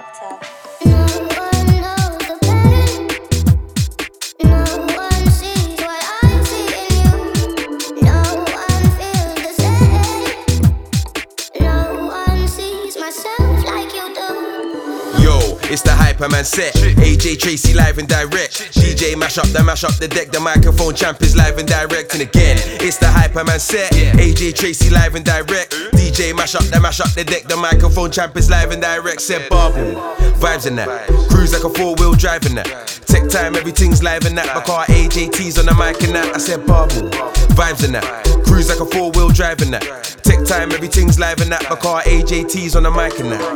Doctor. No one knows the pattern. No one sees what I see in you. No one feels the same. No one sees myself like you do. Yo, it's the Hyperman set. AJ Tracy live and direct. DJ mash up the deck. The microphone champ is live and direct. And again, it's the Hyperman set. AJ Tracy live and direct. DJ mash up the deck. The microphone champ is live and direct. Said Bubble, vibes in that. Cruise like a 4-wheel drive in that. Tech time, everything's live in that. My car AJT's on the mic in that. I said Bubble, vibes in that. Cruise like a 4-wheel drive in that. Tech time, everything's live in that. My car AJT's on the mic in that.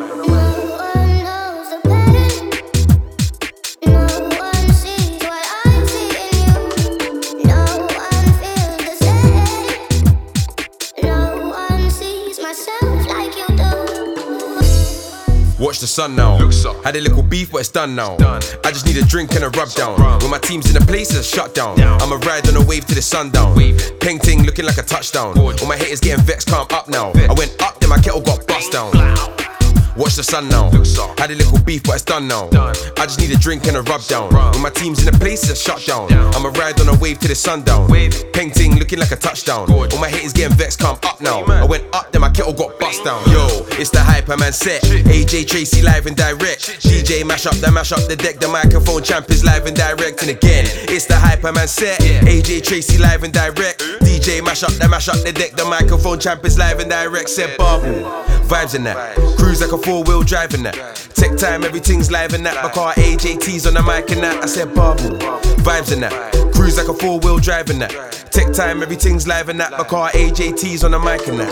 Watch the sun now. Had a little beef, but it's done now. I just need a drink and a rub down. When my team's in the place, it's a shutdown. I'ma ride on a wave to the sundown. Peng ting looking like a touchdown. All my haters getting vexed, calm up now. I went up, then my kettle got bust down. Watch the sun now. Had a little beef, but it's done now. I just need a drink and a rub down. When my team's in the place, it's a shutdown. I'ma ride on a wave to the sundown. Peng ting looking like a touchdown. All my haters getting vexed, calm up now. I went up, then my kettle got bust down. Yo, it's the Hyperman set. AJ Tracy live and direct. DJ mash up the deck. The microphone champ is live and direct. And again, it's the Hyperman set. AJ Tracy live and direct. DJ mash up the deck. The microphone champ is live and direct. Said Bubble, vibes in that. Cruise like a 4-wheel drive in that. Tech time, everything's live in that. My car AJT's on the mic in that. I said Bubble, vibes in that. Cruise like a 4-wheel drive in that. Tech time, everything's live in that. My car AJT's on the mic in that.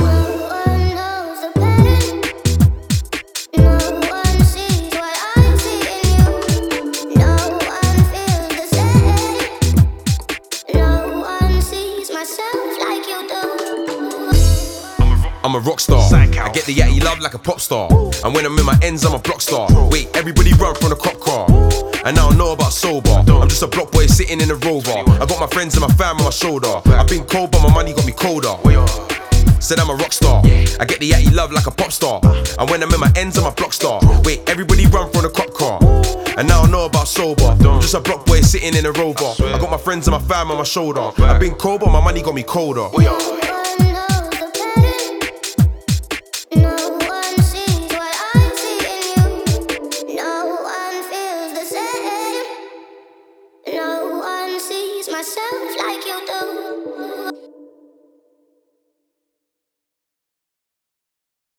I'm a rock star. I get the yatty love like a pop star. And when I'm in my ends, I'm a block star. Wait, everybody run from the cop car. And I don't know about sober. I'm just a block boy sitting in a rover. I got my friends and my fam on my shoulder. I've been cold, but my money got me colder. Said I'm a rock star. I get the yatty love like a pop star. And when I'm in my ends, I'm a block star. Wait, everybody run from the cop car. And I don't know about sober. I'm just a block boy sitting in a rover. I got my friends and my fam on my shoulder. I've been cold, but my money got me colder. Myself like you do.